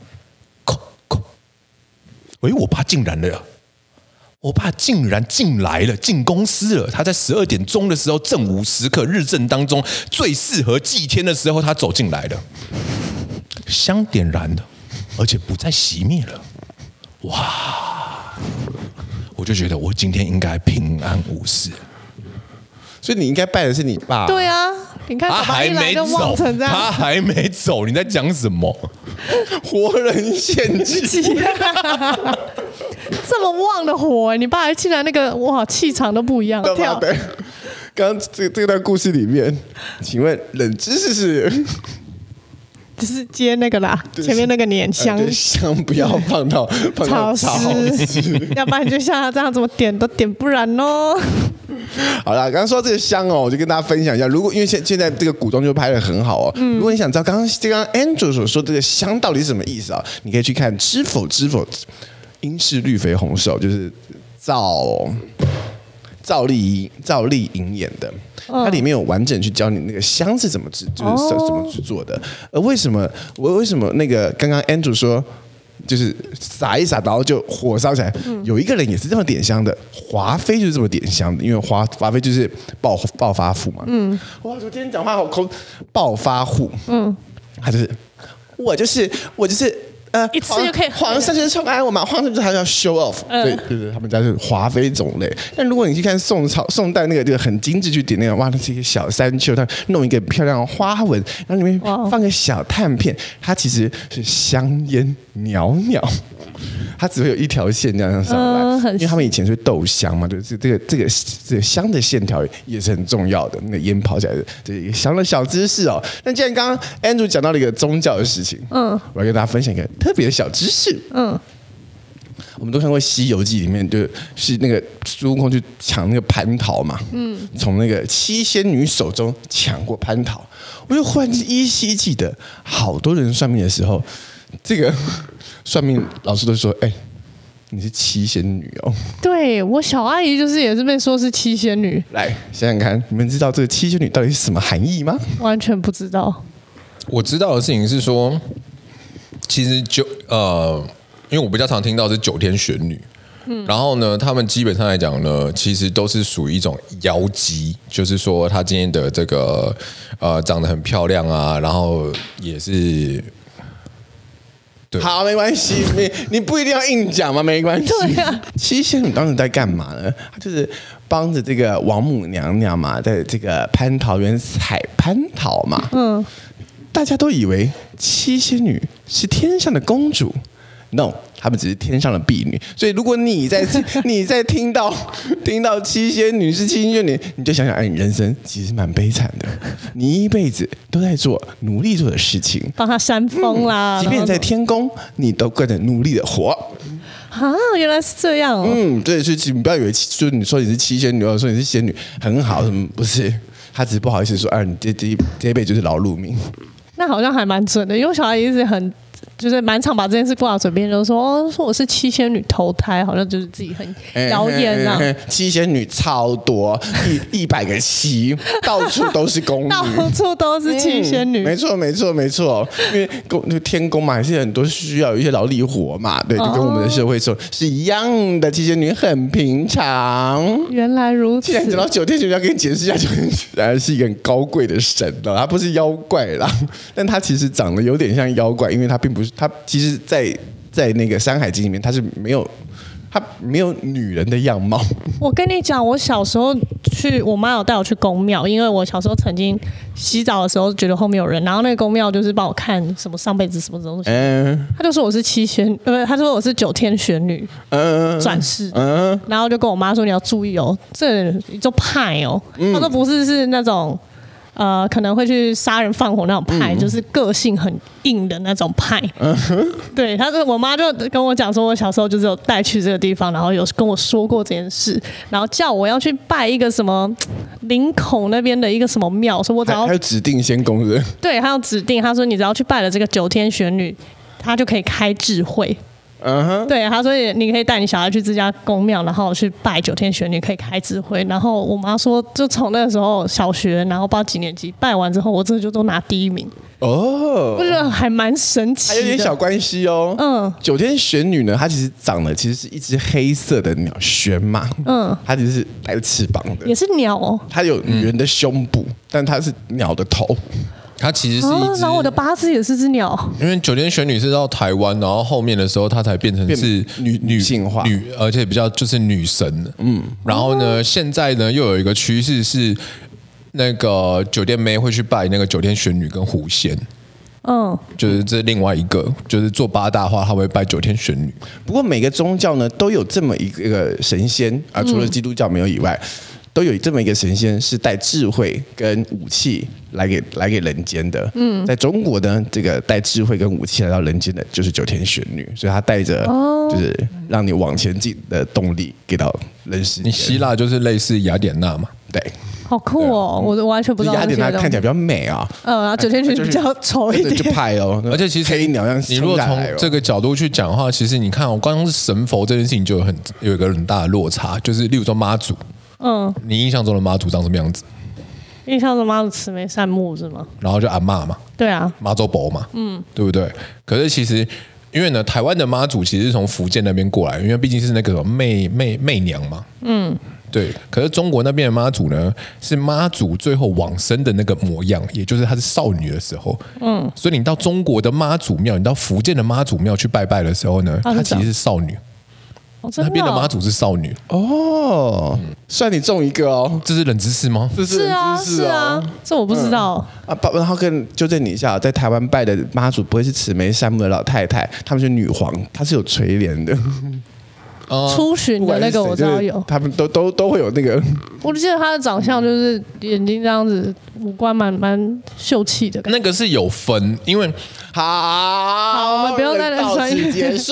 我爸竟然了，我爸竟然进来了，进公司了。他在12点钟的时候，正午时刻，日正当中最适合祭天的时候，他走进来了，香点燃了，而且不再熄灭了，哇！我就觉得我今天应该平安无事。 所以你应该拜的是你爸。 对啊，你看爸爸一来就忘成这样， 他还没走，你在讲什么？ 活人献祭， 这么旺的火，你爸竟然那个哇气场都不一样，跳。 对，刚刚这段故事里面，请问冷知识是？ 就是接那个啦，前面那个捻香， 香不要放到潮湿，要不然就像他这样怎么点都点不燃哦。 好啦，刚刚说到这个香哦，我就跟大家分享一下。如果因为现在这个古装就拍得很好哦，如果你想知道刚刚 Andrew 所说这个香到底是什么意思啊，你可以去看《知否知否，应是绿肥红瘦》，就是赵丽颖演的，它里面有完整去教你那个香是怎么制作的。为什么那个刚刚 Andrew 说就是撒一撒，然后就火烧起来？有一个人也是这么点香的，华妃就是这么点香的，因为华妃就是暴发户嘛。哇，我今天讲话好空，暴发户。他就是我就是一次就可以， 皇上就是宠爱我嘛，皇上就是还要 show off，所以就是他们家是华妃种类。但如果你去看宋代那个很精致去点那个，哇，那是一个小山丘，它弄一个漂亮的花纹，然后里面放个小炭片，它其实是香烟袅袅。它只会有一条线这样上来，因为他们以前是斗香嘛，就是这个香的线条也是很重要的。那个烟跑起来的这一个香的小知识哦。那既然刚刚 Andrew 讲到了一个宗教的事情，我要跟大家分享一个特别的小知识。我们都看过《西游记》里面，就是那个孙悟空去抢那个蟠桃嘛，从那个七仙女手中抢过蟠桃。我就忽然依稀记得，好多人算命的时候，这个算命老师都说：“你是七仙女哦。” 对，我小阿姨就是也是被说是七仙女。 来想想看，你们知道这个七仙女到底是什么含义吗？ 完全不知道。 我知道的事情是说，其实因为我比较常听到是九天玄女。然后呢，他们基本上来讲呢，其实都是属于一种妖姬，就是说她今天的这个长得很漂亮啊，然后也是。 好，没关系，你不一定要硬讲嘛，没关系。 对啊， 七仙女当时在干嘛呢？她就是帮着这个王母娘娘嘛，在这个蟠桃园采蟠桃嘛。大家都以为七仙女是天上的公主。No， 他们只是天上的婢女。所以，如果你在听到七仙女是七仙女，你就想想，你人生其实蛮悲惨的。你一辈子都在努力做的事情， 帮他扇风啦。 即便在天宫，你都过得努力的活。 啊，原来是这样。 对，所以你不要以为就是你说你是七仙女，说你是仙女，很好，什么不是？他只是不好意思说，你这一辈子就是劳碌命。 那好像还蛮准的，因为我小孩一直就是蛮常把这件事挂到嘴边，就说我是七仙女投胎，好像就是自己很妖艳啊。 七仙女超多，100个七，到处都是宫女， 到处都是七仙女。 没错，因为天宫嘛，还是很多需要有一些劳力活嘛，对，就跟我们的社会是一样的。七仙女很平常。 原来如此。 既然讲到九天玄女，要跟你解释一下，九天玄女是一个很高贵的神了，她不是妖怪啦，但她其实长得有点像妖怪，因为她并不是。她其实在那个《山海经》里面，她没有女人的样貌。 我跟你讲，我小时候我妈有带我去宫庙，因为我小时候曾经洗澡的时候觉得后面有人，然后那个宫庙就是帮我看什么上辈子什么东西，他就说我是他说我是九天玄女转世，然后就跟我妈说你要注意哦，这就派哦，他说不是那种。可能会去杀人放火那种派，就是个性很硬的那种派。对，我妈就跟我讲说，我小时候就是有带去这个地方，然后有跟我说过这件事，然后叫我要去拜一个什么林口那边的一个什么庙，说我只要还有指定仙宫是？ 对，还有指定，他说你只要去拜了这个九天玄女，他就可以开智慧。对，他说你可以带你小孩去这家宫庙，然后去拜九天玄女，可以开智慧。然后我妈说，就从那个时候小学，然后不知道几年级拜完之后，我真的就都拿第一名。我觉得还蛮神奇的， 还有点小关系哦。九天玄女呢，她其实长得其实是一只黑色的鸟，玄马。它其实是带着翅膀的， 也是鸟哦。 它有女人的胸部，但它是鸟的头。 它其实是一只， 然后我的八字也是只鸟。 因为九天玄女是到台湾，然后后面的时候它才变成是女性化， 而且比较就是女神。然后呢，现在呢又有一个趋势是，那个酒店妹会去拜那个九天玄女跟狐仙。 就是这另外一个，就是做八大话，他会拜9天玄女。 不过每个宗教呢都有这么一个神仙啊，除了基督教没有以外，都有这么一个神仙是带智慧跟武器来给人间的。在中国呢，这个带智慧跟武器来到人间的就是9天玄女，所以她带着就是让你往前进的动力给到人世间。 你希腊就是类似雅典娜嘛？ 对。 好酷哦！我完全不知道。 雅典娜看起来比较美啊， 然后9天玄女比较丑一点， 就派哦。 而且其实黑鸟样， 你如果从这个角度去讲的话，其实你看，我刚刚是神佛这件事情就有一个很大的落差，就是例如说妈祖，你印象中的妈祖长什么样子？ 印象中妈祖慈眉善目是吗？ 然后就阿嬷嘛， 对啊， 妈祖伯嘛，对不对？可是其实因为呢，台湾的妈祖其实是从福建那边过来，因为毕竟是那个什么媚娘嘛，对。可是中国那边的妈祖呢，是妈祖最后往生的那个模样，也就是她是少女的时候，所以你到中国的妈祖庙，你到福建的妈祖庙去拜拜的时候呢，她其实是少女。那边的妈祖是少女哦，算你中一个哦， 这是冷知识吗？ 这是冷知识哦， 这我不知道啊。然后纠正你一下，在台湾拜的妈祖不会是慈眉善目的老太太，她们是女皇，她是有垂帘的。 出巡的那个我知道有， 他们都会有那个。 我记得他的长相就是眼睛这样子，五官蛮秀气的。 那个是有分，因为好， 我们不用再来到此结束。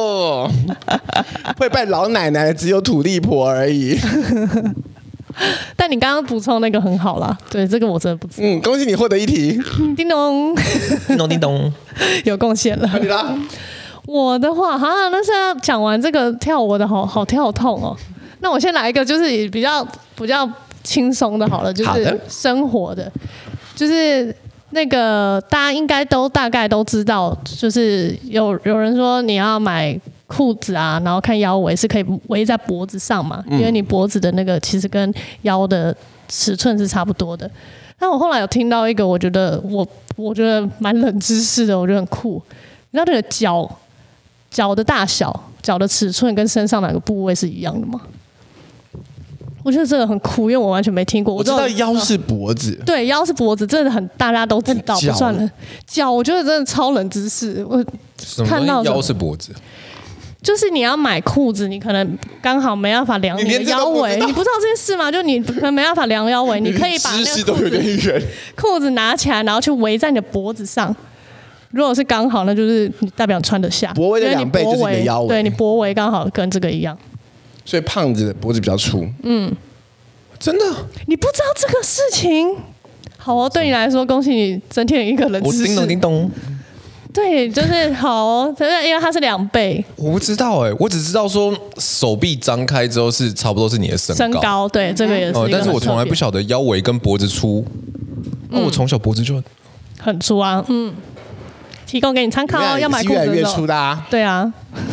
会拜老奶奶的只有土地婆而已。 但你刚刚补充那个很好啦，对这个我真的不知道。 恭喜你获得一题。 叮咚， 叮咚叮咚， 有贡献了。 你啦。 我的话，那现在讲完这个跳舞的好跳痛哦。那我先来一个，就是比较轻松的，好了，就是生活的，就是那个大家应该都大概都知道，就是有人说你要买裤子啊，然后看腰围是可以围在脖子上嘛，因为你脖子的那个其实跟腰的尺寸是差不多的。但我后来有听到一个，我觉得蛮冷知识的，我觉得很酷。你知道那个脚的大小、脚的尺寸跟身上哪个部位是一样的吗？我觉得这个很酷，因为我完全没听过。 我知道腰是脖子， 对，腰是脖子，真的很大家都知道，不算了。脚我觉得真的超冷知识，我看到腰是脖子。 就是你要买裤子，你可能刚好没办法量你的腰围，你不知道这件事吗？就你可能没办法量腰围，你可以把那个裤子拿起来，然后去围在你的脖子上。如果是刚好，那就是你代表穿得下。 脖围的2倍就是你的腰围， 对你脖围刚好跟这个一样。 所以胖子的脖子比较粗。 真的？ 你不知道这个事情？好哦，对你来说，恭喜你增添一个冷知识。 我叮咚叮咚。 对，就是好哦，因为它是2倍。 我不知道我只知道说手臂张开之后是差不多是你的身高。 对，这个也是。 但是我从来不晓得腰围跟脖子粗。我从小脖子就很粗啊，提供给你参考哦，要买裤子的时候。 越来越粗的啊。 对啊。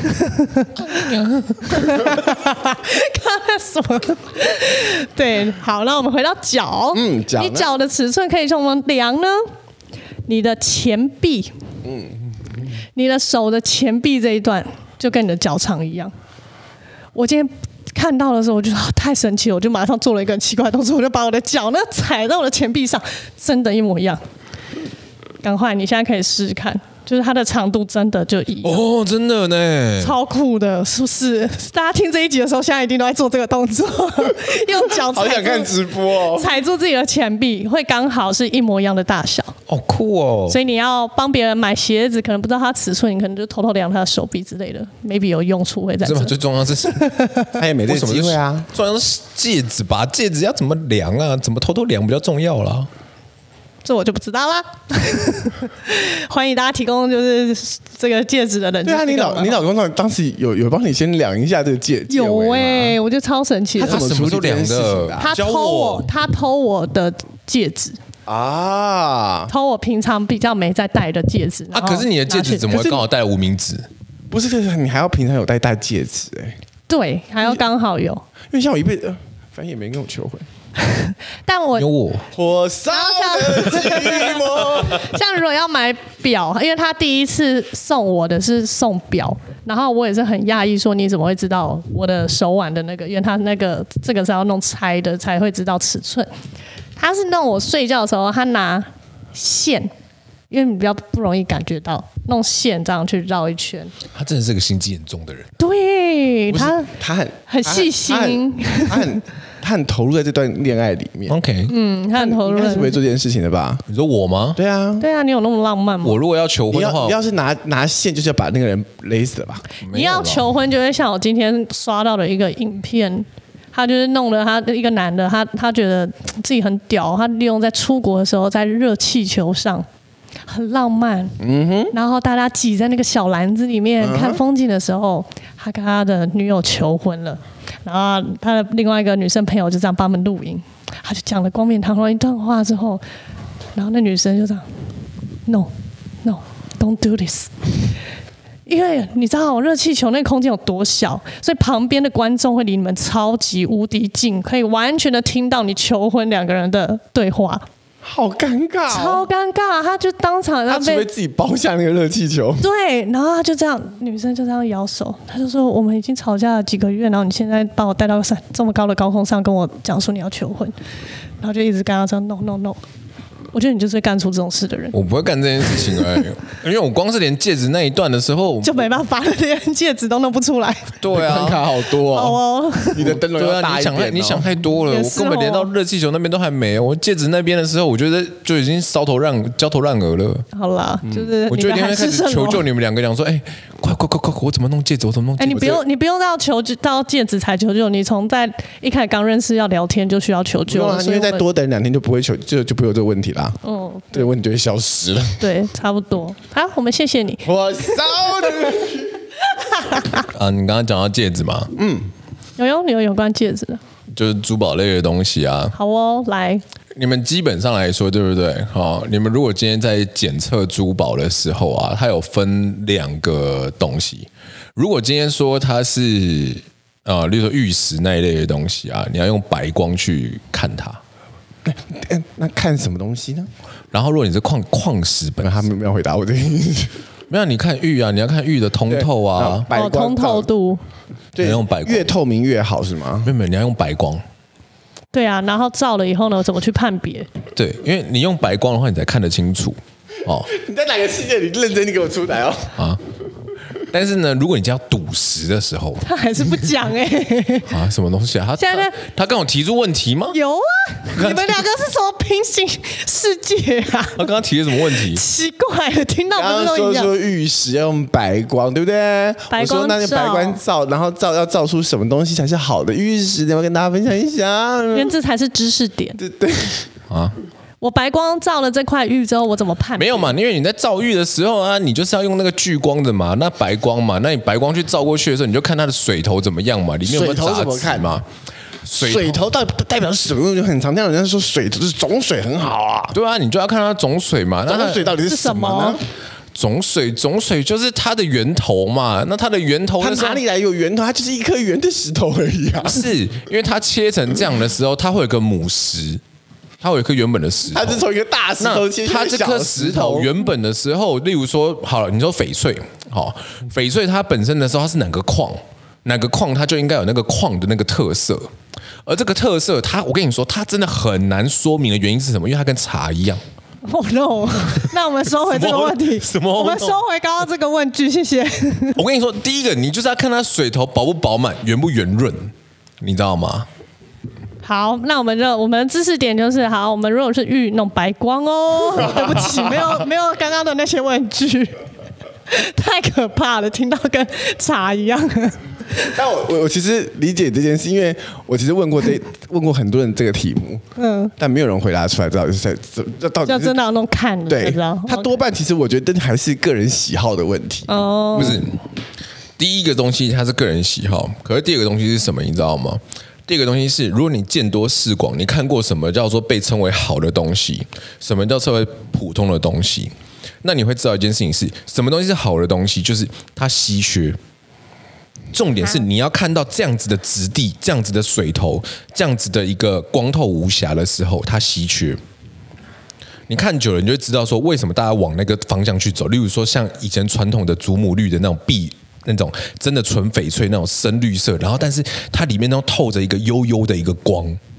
刚才什么？对，好，那我们回到脚。你脚的尺寸可以怎么量呢？你的前臂，你的手的前臂这一段就跟你的脚长一样。我今天看到的时候，我就太神奇了，我就马上做了一个很奇怪的动作，我就把我的脚呢踩到我的前臂上，真的，一模一样。赶快，你现在可以试试看，就是它的长度真的就一样哦，真的呢， 超酷的，是不是？大家听这一集的时候，现在一定都在做这个动作，用脚踩住， 好想看直播哦， 踩住自己的前臂，会刚好是一模一样的大小， 好酷哦！ 所以你要帮别人买鞋子，可能不知道他尺寸，你可能就偷偷量他的手臂之类的 ，maybe 有用处会在这。 最重要是， 他也没这个机会啊。 重要是戒指吧，戒指要怎么量啊？怎么偷偷量比较重要啦。 这我就不知道啦。欢迎大家提供就是这个戒指的人。 对啊，你老公当时有帮你先量一下这个戒指。 有我觉得超神奇的。 他什么时候量的？ 他偷我的戒指啊，偷我平常比较没在戴的戒指啊。 可是你的戒指怎么会刚好戴无名指？ 不是，你还要平常有戴戒指对，还要刚好有。 因为像我一辈子，反正也没跟我求婚。 但我有我火烧的寂寞。 像如果要买表，因为他第一次送我的是送表，然后我也是很讶异，说你怎么会知道我的手腕的那个？因为他这个是要弄拆的才会知道尺寸。他是弄我睡觉的时候，他拿线因为你比较不容易感觉到弄线这样去绕一圈。 他真的是个心机很重的人。 对，他很细心， 他很投入在这段恋爱里面。 OK， 他很投入。 你是不会做这件事情的吧？ 你说我吗？ 对啊， 对啊，你有那么浪漫吗？ 我如果要求婚的话， 你要是拿线，就是要把那个人勒死了吧？ 你要求婚，就会像我今天刷到的一个影片。他就是弄了他一个男的，他觉得自己很屌，他利用在出国的时候在热气球上，很浪漫。然后大家挤在那个小篮子里面看风景的时候，他跟他的女友求婚了。然后他的另外一个女生朋友就这样帮他们录影，他就讲了冠冕堂皇一段话之后，然后那女生就这样 ，No, don't do this。因为你知道热气球那个空间有多小，所以旁边的观众会离你们超级无敌近，可以完全的听到你求婚两个人的对话。 好尴尬， 超尴尬！他就当场他只会自己包下那个热气球。 对，然后他就这样，女生就这样摇手，他就说：“我们已经吵架了几个月，然后你现在把我带到这么高的高空上，跟我讲说你要求婚，然后就一直跟他说 no。”我觉得你就是会干出这种事的人。 我不会干这件事情因为我光是连戒指那一段的时候就没办法了，连戒指都弄不出来。 对啊， 关卡好多好哦， 你的灯笼要大一点。 你想太多了，我根本连到热气球那边都还没。我戒指那边的时候，我觉得就已经焦头烂额了。 好啦，就是我就一定会开始求救你们两个，讲说，快，我怎么弄戒指？我怎么弄戒指？ 你不用到戒指才求救，你从在一开始刚认识要聊天就需要求救了。 因为再多等2天就不会就不会有这个问题啦。这个问题就会消失了。 对，差不多。好，我们谢谢你。 我操你刚刚讲到戒指嘛？ 有关戒指的， 就是珠宝类的东西啊。 好哦，来。 你们基本上来说，对不对？你们如果今天在检测珠宝的时候啊，它有分2个东西。如果今天说它是例如说玉石那一类的东西啊，你要用白光去看它。 那看什么东西呢？ 然后如果你是矿石本身， 他没有回答我这个意思。 没有，你看玉啊，你要看玉的通透啊， 通透度。 对， 用白光， 越透明越好是吗？ 没有，你要用白光。 对啊，然后照了以后呢，怎么去判别？ 对，因为你用白光的话，你才看得清楚。 你在哪个世界里认真？你给我出来哦！ 但是呢，如果你要赌石的时候， 他还是不讲什么东西啊？他刚有提出问题吗？ 有啊，你们两个是什么平行世界啊？ 他刚刚提了什么问题？ 奇怪了，听到不是都一样？ 说玉石要用白光，对不对？ 白光照， 我说那就白光照，然后要照出什么东西才是好的玉石？要跟大家分享一下， 因为这才是知识点。 对我白光照了这块玉之后，我怎么判别？ 没有嘛，因为你在照玉的时候啊，你就是要用那个聚光的嘛，那白光嘛，那你白光去照过去的时候，你就看它的水头怎么样嘛，里面有没有杂质嘛？ 水头代表什么？就很常听到人家说水头就是种水很好啊。 对啊，你就要看它种水嘛。那种水到底是什么呢？ 种水就是它的源头嘛。那它的源头， 它哪里来有源头？它就是一颗圆的石头而已啊。 不是，因为它切成这样的时候，它会有个母石。它有一颗原本的石头， 它是从一个大石头切它这颗石头原本的时候，例如说，好了，你说翡翠，翡翠它本身的时候它是哪个矿它就应该有那个矿的那个特色，而这个特色我跟你说，它真的很难说明的原因是什么？因为它跟茶一样。 Oh no！ 那我们收回这个问题。 什么？ 我们收回刚刚这个问句，谢谢。 我跟你说，第一个你就是要看它水头饱不饱满，圆不圆润，你知道吗？ 好，那我们的知识点就是好，我们如果是玉弄白光哦，对不起，没有刚刚的那些问句，太可怕了，听到跟茶一样。 但我其实理解这件事，因为我其实问过很多人这个题目，但没有人回答出来，到底是到底就真的要弄看的， 对，他多半其实我觉得还是个人喜好的问题哦， 不是第一个东西它是个人喜好，可是第二个东西是什么，你知道吗？第二个东西是，如果你见多识广，你看过什么叫做被称为好的东西，什么叫称为普通的东西，那你会知道一件事情是什么东西是好的东西，就是它稀缺。重点是你要看到这样子的质地、这样子的水头、这样子的一个光透无瑕的时候，它稀缺。你看久了，你就会知道说为什么大家往那个方向去走。例如说，像以前传统的祖母绿的那种碧。那种真的纯翡翠那种深绿色，然后但是它里面都透着一个幽幽的一个光，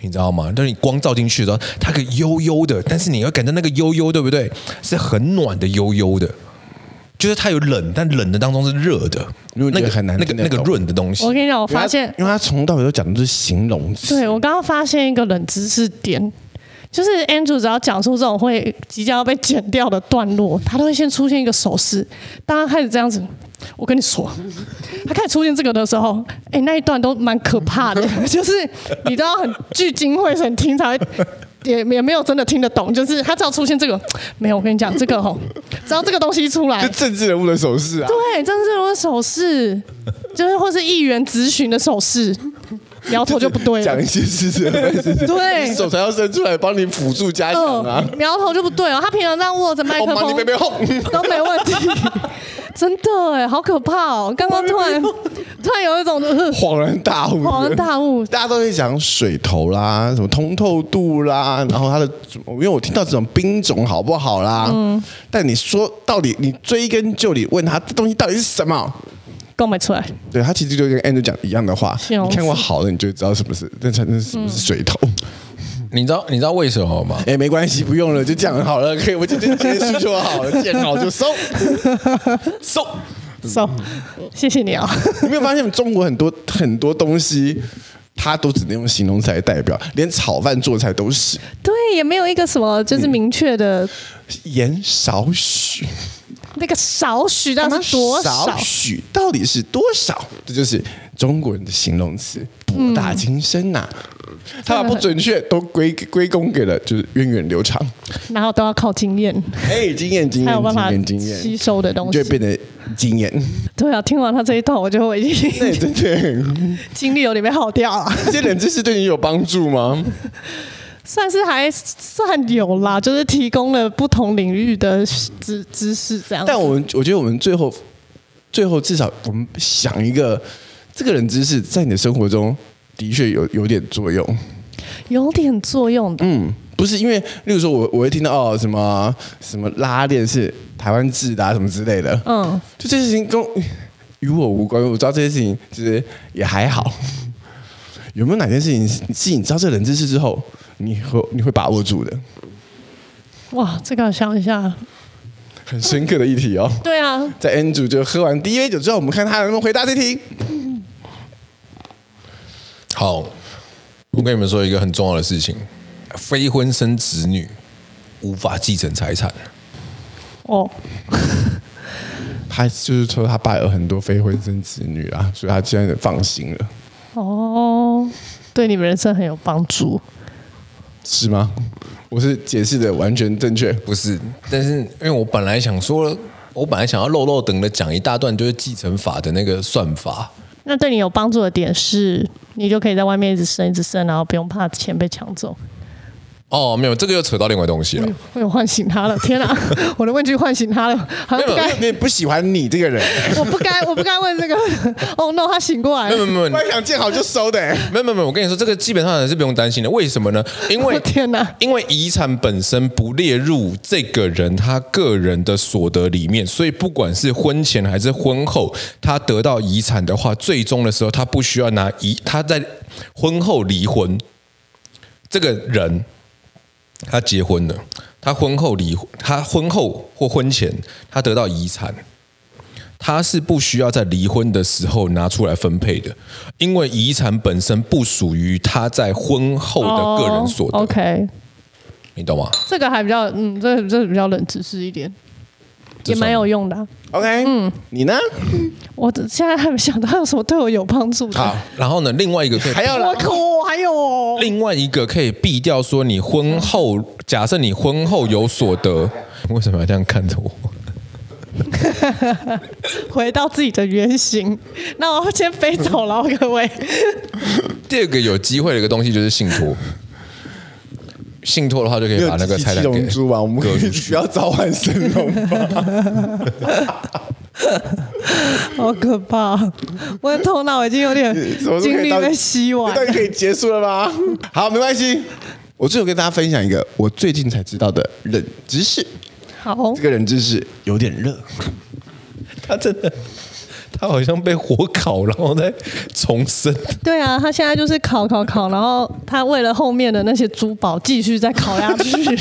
你知道吗？当你光照进去的时候，它可以悠悠的，但是你要感觉那个悠悠，对不对？是很暖的悠悠的，就是它有冷，但冷的当中是热的， 因为我觉得很难那个润的东西。 我跟你讲，我发现， 因为他从头到尾都讲的是形容词。 对我刚刚发现一个冷知识点。就是 Andrew 只要讲出这种会即将要被剪掉的段落，他都会先出现一个手势。当他开始这样子，我跟你说，他开始出现这个的时候，那一段都蛮可怕的，就是你都要很聚精会神听才会。也没有真的听得懂，就是他只要出现这个，没有我跟你讲这个只要这个东西出来， 就政治人物的手势啊， 对，政治人物的手势，就是或是议员质询的手势，苗头就不对了， 讲一些事情， 对， 你手才要伸出来帮你辅助加强啊， 苗头就不对哦，他平常这样握着麦克风都没问题。真的好可怕哦！刚刚突然有一种恍然大悟，大家都会讲水头啦，什么通透度啦，然后它的，因为我听到这种冰种好不好啦，但你说到底，你追根究底问他这东西到底是什么， 讲不出来。 对他其实就跟 Andrew 讲一样的话，你看过好的，你就知道什么是，那什么是水头。 你知道为什么吗？ 没关系，不用了，就讲好了，可以，我就结束就好了，见好就收， 收，谢谢你啊！ 你没有发现中国很多东西，它都只能用形容词来代表，连炒饭做菜都是。 对，也没有一个什么就是明确的盐少许。 那个少许到底是多少？ 少许到底是多少？这就是中国人的形容词，博大精深呐。他把不准确都归功给了就是源远流长， 然后都要靠经验， 经验， 才有办法吸收的东西， 就会变得经验。 对啊，听完他这一段，我就已经精力有点被耗掉了。 这些冷知识对你有帮助吗？ 还算有啦，就是提供了不同领域的知识这样。 但我觉得我们最后至少我们想一个，这个冷知识在你的生活中的确有点作用， 有点作用的。 不是因为，例如说我会听到什么拉链是台湾制的啊，什么之类的。就这些事情与我无关，我知道这些事情其实也还好。有没有哪件事情是你知道这个冷知识之后，你会把握住的？ 哇，这个想一下， 很深刻的议题哦。 对啊， 在 Andrew 就喝完第一杯酒之后，我们看他能不能回答这题。 好，我跟你们说一个很重要的事情：非婚生子女无法继承财产。 他就是说他爸有很多非婚生子女啊，所以他现在放心了。 对你们人生很有帮助， 是吗？我是解释的完全正确， 不是？但是因为我本来想要漏等的讲一大段，就是继承法的那个算法。 那对你有帮助的点是，你就可以在外面一直生，然后不用怕钱被抢走。 没有，这个又扯到另外东西了。 我有唤醒他了，天哪！我的问句唤醒他了，好像不该。 你不喜欢你这个人， 我不该问这个。no， 他醒过来了。 没有， 我想见好就收的。 没有，我跟你说，这个基本上是不用担心的。为什么呢？因为天哪， 因为遗产本身不列入这个人他个人的所得里面，所以不管是婚前还是婚后，他得到遗产的话，最终的时候他不需要他在婚后离婚，这个人。他结婚了，他婚后离婚，他婚后或婚前他得到遗产，他是不需要在离婚的时候拿出来分配的，因为遗产本身不属于他在婚后的个人所得。 OK， 你懂吗？ 这个还比较，这比较冷知识一点，也蛮有用的啊。 OK，你呢？ 我现在还没想到有什么对我有帮助的。 好，然后呢，另外一个可以还要还有另外一个可以避掉说你婚后，假设你婚后有所得，为什么要这样看着我？ 回到自己的原型，那我先飞走了，各位。 第二个有机会的一个东西就是信托。信托的话就可以把那个财产给龙珠啊，我们需要召唤神龙吧。 好可怕！我的头脑已经有点精力被吸完。 这段可以结束了吗？好，没关系。我最后跟大家分享一个我最近才知道的冷知识。 好， 这个冷知识有点热，它他好像被火烤，然后再重生。 对啊，他现在就是烤，然后他为了后面的那些珠宝继续再烤下去。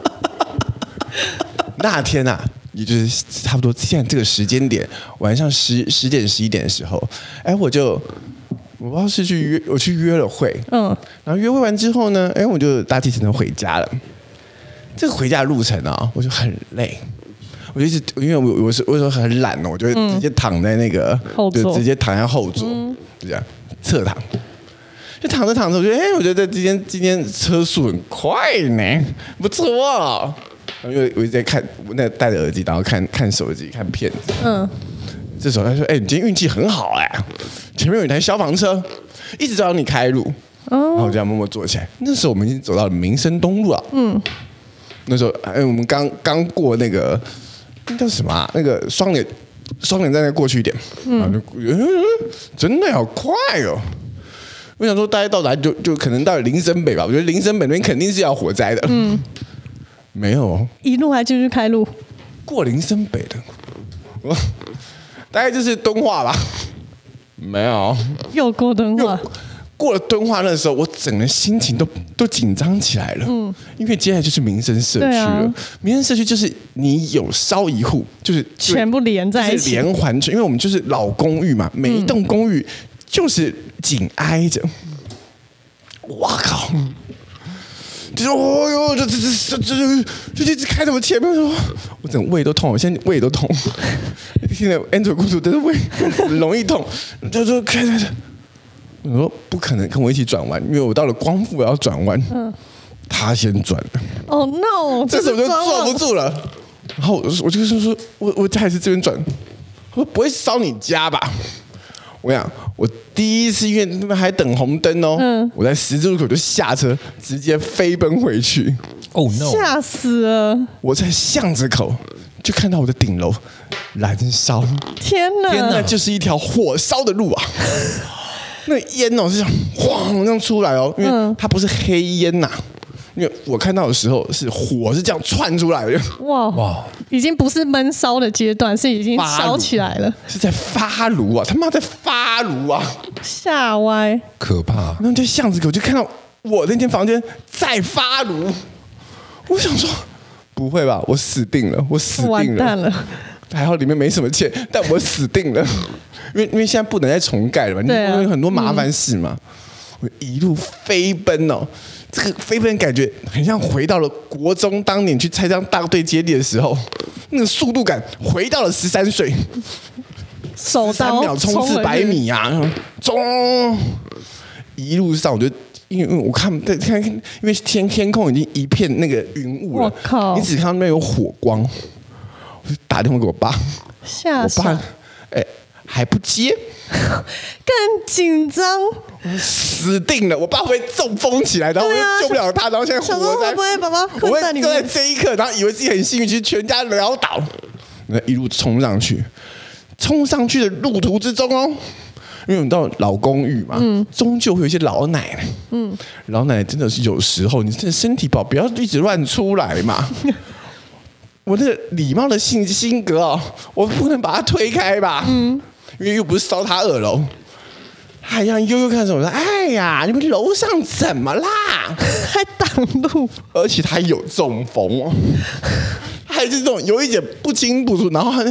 那天啊，也就是差不多现在这个时间点，晚上10点11点的时候，哎，我不知道是我去约了会，然后约会完之后呢，哎，我就搭计程车回家了。这个回家的路程啊，我就很累。我就一直因为我说很懒哦，我就会直接躺在那个后座， 就直接躺在后座，就这样侧躺，就躺着，我觉得我觉得今天车速很快呢，不错啊。然后因为我一直在看，我那戴着耳机，然后看手机看片子。这时候他说：“哎，你今天运气很好哎，前面有一台消防车，一直找你开路。”然后我就这样默默坐起来。那时候我们已经走到了民生东路了。那时候我们刚过那个。那叫什么啊？那个双连站再过去一点，真的好快哦！我想说，大概到哪就可能到林森北吧。我觉得林森北那边肯定是要火灾的。没有， 一路还继续开路， 过林森北的，大概就是敦化吧。没有， 又过敦化。 过了敦化那时候，我整个心情都紧张起来了。因为接下来就是民生社区了。民生社区就是你有烧一户，就是全部连在一起， 就是连环村。因为我们就是老公寓嘛，每一栋公寓就是紧挨着。哇靠！就是哦哟，就一直开在我前面，我整个胃都痛，我现在胃都痛。现在 Andrew 故事真的胃很容易痛，就说开。我说不可能跟我一起转弯，因为我到了光复我要转弯，他先转了。 Oh no！ 这时候我就坐不住了，然后我就是说，我还是这边转。我说不会烧你家吧？我想我第一次因为那边还等红灯哦，我在十字路口就下车，直接飞奔回去。 Oh no！ 吓死了！ 我在巷子口就看到我的顶楼燃烧， 天哪！ 那就是一条火烧的路啊！那烟哦是这样晃这样出来哦，因为它不是黑烟呐，因为我看到的时候是火是这样窜出来的。 哇，已经不是闷烧的阶段，是已经烧起来了， 是在发炉啊！他妈在发炉啊！ 吓歪， 可怕。 然后在巷子口就看到我那间房间在发炉，我想说不会吧，我死定了， 完蛋了。 还好里面没什么钱，但我死定了，因为现在不能再重盖了嘛，有很多麻烦事嘛。我一路飞奔哦，这个飞奔感觉很像回到了国中当年去参加大队接力的时候，那个速度感回到了13岁， 手刀 3秒冲刺100米啊，冲！一路上我就。因为我看，因为天空已经一片那个云雾了， 我靠！ 你只看到那边有火光，我就打电话给我爸， 吓死！ 我爸还不接， 更紧张， 死定了！我爸会中风起来，然后我又救不了他，然后现在活在， 会不会爸爸我会在里面？ 就在这一刻，然后以为自己很幸运，其实全家潦倒，那一路冲上去的路途之中哦。因为我们到老公寓嘛，终究会有一些老奶奶，老奶奶真的是有时候你真的身体不要一直乱出来嘛。我那个礼貌的性格哦，我不能把它推开吧，因为又不是烧他2楼。还让悠悠看什么？我说：“哎呀，你们楼上怎么啦？ 还挡路， 而且他有中风哦，他还是这种有一点不清不楚，然后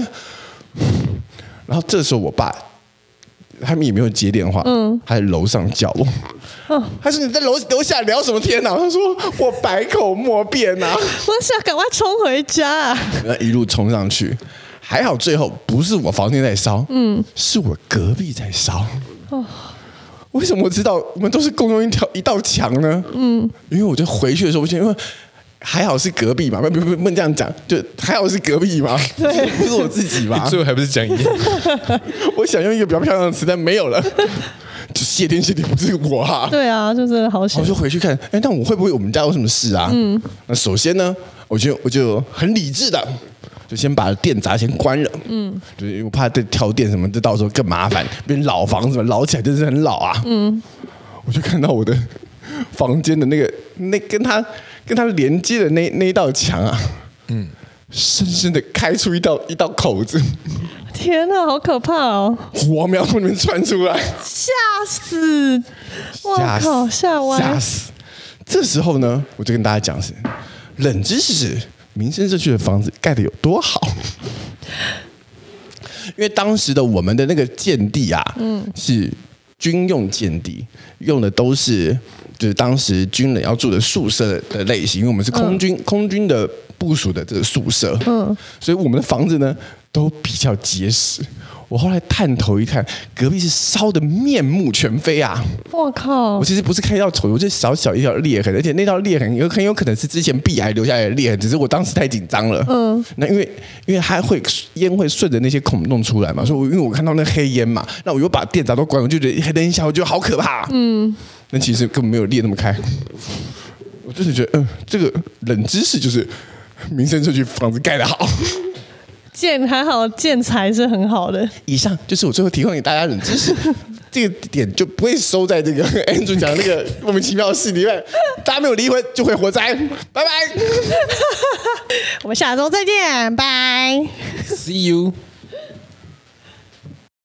这时候我爸。”他们也没有接电话，他在楼上叫我，他说你在楼下聊什么天啊？他说我百口莫辩啊， 我想赶快冲回家啊！ 一路冲上去，还好最后不是我房间在烧，是我隔壁在烧。为什么我知道我们都是共用一道墙呢？因为我就回去的时候，因为还好是隔壁嘛，不能这样讲，就还好是隔壁嘛，不是我自己嘛。 最后还不是讲一样？ 我想用一个比较漂亮的词，但没有了。就谢天不是我啊。 对啊，就真的好险。 我就回去看，那我会不会我们家有什么事啊？那首先呢，我就很理智的，就先把电闸先关了。就是因为我怕这跳电什么，这到时候更麻烦。因为老房子嘛，老起来真是很老啊。我就看到我的房间的那跟他连接的那一道墙啊，深深的开出一道口子。 天天哪，好可怕哦！ 火苗从里面窜出来， 吓死！哇靠，吓歪！ 吓死！这时候呢，我就跟大家讲是冷知识，民生社区的房子盖得有多好。因为当时的我们的那个建地啊，是军用建地，用的都是就是当时军人要住的宿舍的类型，因为我们是空军的部署的这个宿舍，所以我们的房子呢都比较结实。我后来探头一看，隔壁是烧得面目全非啊！ 我靠！ 我其实不是看到丑，我就小小一条裂痕，而且那条裂痕很有可能是之前壁癌留下来的裂痕，只是我当时太紧张了。那因为它烟会顺着那些孔洞出来嘛，所以因为我看到那黑烟嘛，那我又把电闸都关，我就觉得等一下，我觉得好可怕。那其实根本没有裂那么开。我真的觉得，这个冷知识就是民生社区房子盖得好。 还好，建材是很好的。 以上就是我最后提供给大家冷知识，这个点就不会收在这个 Andrew 讲的那个莫名其妙的事里面。大家没有离婚就会火灾，拜拜。 我们下周再见，拜。 See you.